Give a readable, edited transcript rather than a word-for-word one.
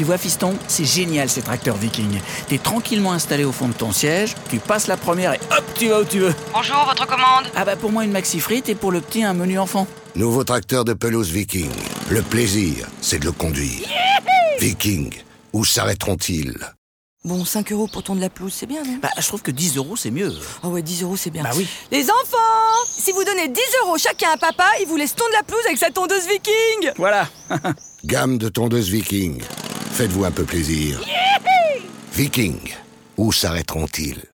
Tu vois, fiston, c'est génial ces tracteurs Viking. T'es tranquillement installé au fond de ton siège, tu passes la première et hop, tu vas où tu veux. Bonjour, votre commande? Ah bah pour moi une maxi frite et pour le petit un menu enfant. Nouveau tracteur de pelouse Viking. Le plaisir, c'est de le conduire. Viking, où s'arrêteront-ils? Bon, 5 € pour ton de la pelouse, c'est bien, non? Bah je trouve que 10 € c'est mieux. Ah ouais, 10 € c'est bien. Bah oui. Les enfants, si vous donnez 10 € chacun à papa, il vous laisse tondre la pelouse avec sa tondeuse Viking. Voilà. Gamme de tondeuses Viking. Faites-vous un peu plaisir. Viking, où s'arrêteront-ils?